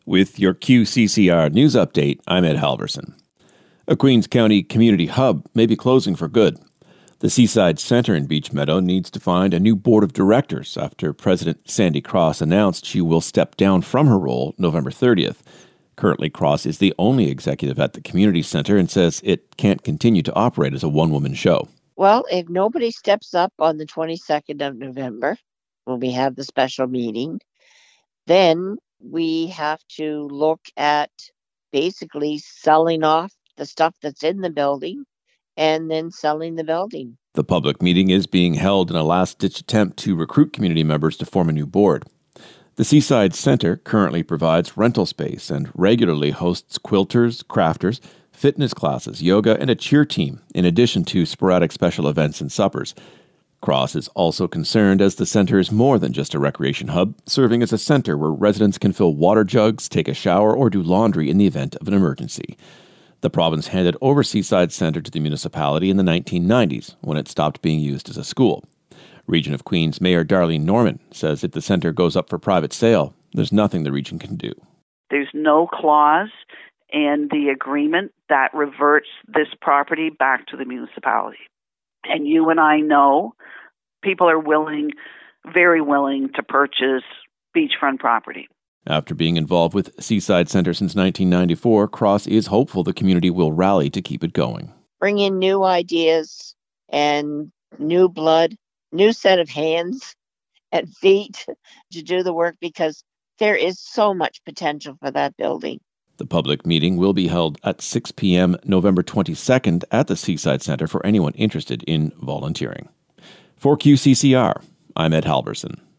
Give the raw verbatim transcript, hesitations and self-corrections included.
With your Q C C R news update, I'm Ed Halverson. A Queens County community hub may be closing for good. The Seaside Center in Beach Meadow needs to find a new board of directors after President Sandy Cross announced she will step down from her role November thirtieth. Currently, Cross is the only executive at the community center and says it can't continue to operate as a one-woman show. Well, if nobody steps up on the twenty-second of November, when we have the special meeting, then we have to look at basically selling off the stuff that's in the building and then selling the building. The public meeting is being held in a last-ditch attempt to recruit community members to form a new board. The Seaside Center currently provides rental space and regularly hosts quilters, crafters, fitness classes, yoga, and a cheer team, in addition to sporadic special events and suppers. Cross is also concerned as the center is more than just a recreation hub, serving as a center where residents can fill water jugs, take a shower, or do laundry in the event of an emergency. The province handed over Seaside Center to the municipality in the nineteen nineties, when it stopped being used as a school. Region of Queens Mayor Darlene Norman says if the center goes up for private sale, there's nothing the region can do. There's no clause in the agreement that reverts this property back to the municipality. And you and I know people are willing, very willing to purchase beachfront property. After being involved with Seaside Center since nineteen ninety-four, Cross is hopeful the community will rally to keep it going. Bring in new ideas and new blood, new set of hands and feet to do the work because there is so much potential for that building. The public meeting will be held at six p.m. November twenty-second at the Seaside Center for anyone interested in volunteering. For Q C C R, I'm Ed Halverson.